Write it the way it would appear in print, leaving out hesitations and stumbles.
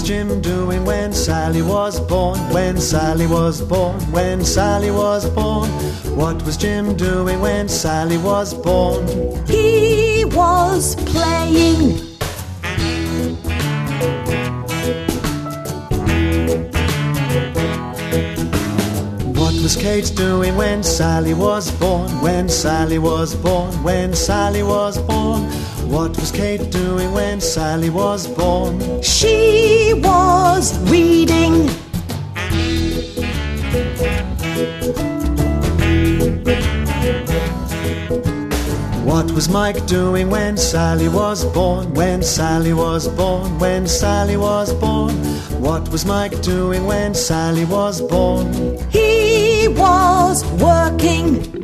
Jim doing when Sally was born? When Sally was born? When Sally was born? What was Jim doing when Sally was born? He was playing. What was Kate doing when Sally was born? When Sally was born? When Sally was born? What was Kate doing when Sally was born? She was reading. What was Mike doing when Sally was born? When Sally was born? When Sally was born? What was Mike doing when Sally was born? He was working.